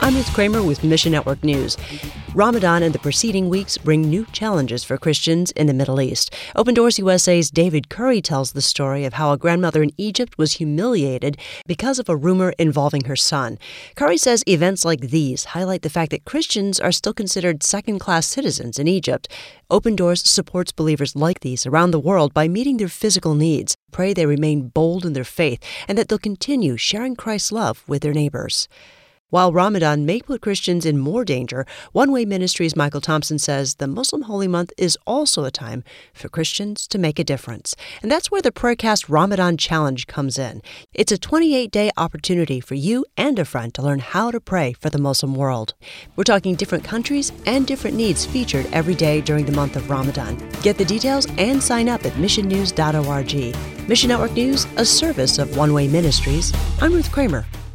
I'm Ruth Kramer with Mission Network News. Ramadan and the preceding weeks bring new challenges for Christians in the Middle East. Open Doors USA's David Curry tells the story of how a grandmother in Egypt was humiliated because of a rumor involving her son. Curry says events like these highlight the fact that Christians are still considered second-class citizens in Egypt. Open Doors supports believers like these around the world by meeting their physical needs. Pray they remain bold in their faith and that they'll continue sharing Christ's love with their neighbors. While Ramadan may put Christians in more danger, One Way Ministries' Michael Thompson says the Muslim Holy Month is also a time for Christians to make a difference. And that's where the Prayercast Ramadan Challenge comes in. It's a 28-day opportunity for you and a friend to learn how to pray for the Muslim world. We're talking different countries and different needs featured every day during the month of Ramadan. Get the details and sign up at missionnews.org. Mission Network News, a service of One Way Ministries. I'm Ruth Kramer.